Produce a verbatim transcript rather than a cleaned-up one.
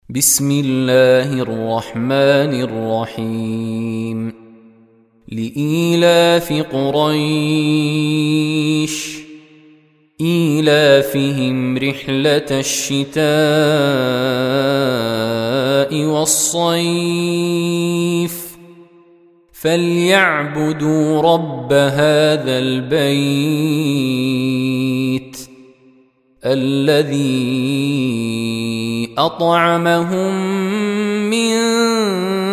بسم الله الرحمن الرحيم لإيلاف قريش إيلافهم رحلة الشتاء والصيف فليعبدوا رب هذا البيت الذي أطعمهم من